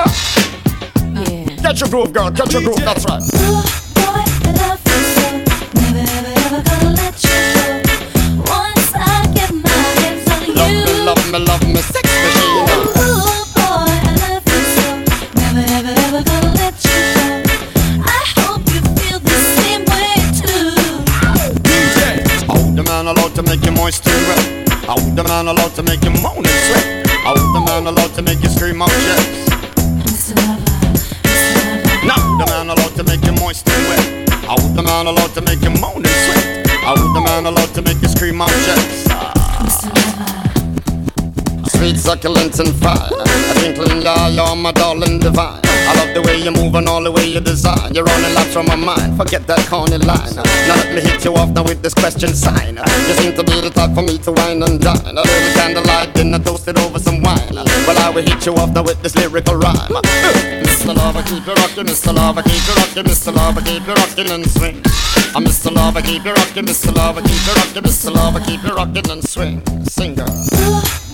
Yeah. Catch your groove, girl, catch your groove, that's right. Ooh, boy, I love you so. Never, ever, ever gonna let you go. Once I get my hands on you. Love me, sex machine. Ooh, boy, I love you so. Never, ever, ever gonna let you go. I hope you feel the same way too. DJ, hold the man allowed to make you moist and wet. Hold the man allowed to make you moan and sweat. Hold the man allowed to make you scream out yes. Mr. Lover, Mr. Lover. Now the man allowed to make you moist and wet. Hold the man allowed to make you moan and sweat. Hold the man allowed to make you scream out yes. Mr. Lover. Sweet, succulent and fine. A twinkling eye, you're my darling divine. I love the way you move and all the way you design. You're running laps from my mind, forget that corny line. Now let me hit you off now with this question sign. You seem to be the type for me to wine and dine. A little candlelight dinner toasted over some wine. Well, I will hit you off now with this lyrical rhyme. Mr. Lover, keep you rockin', Mr. Lover, keep you rockin', Mr. Lover, keep you rockin' and swing. Mr. Lover, keep you rockin', Mr. Lover, keep you rockin', Mr. Lover, keep you rockin' and swing. Sing, girl. Ooh,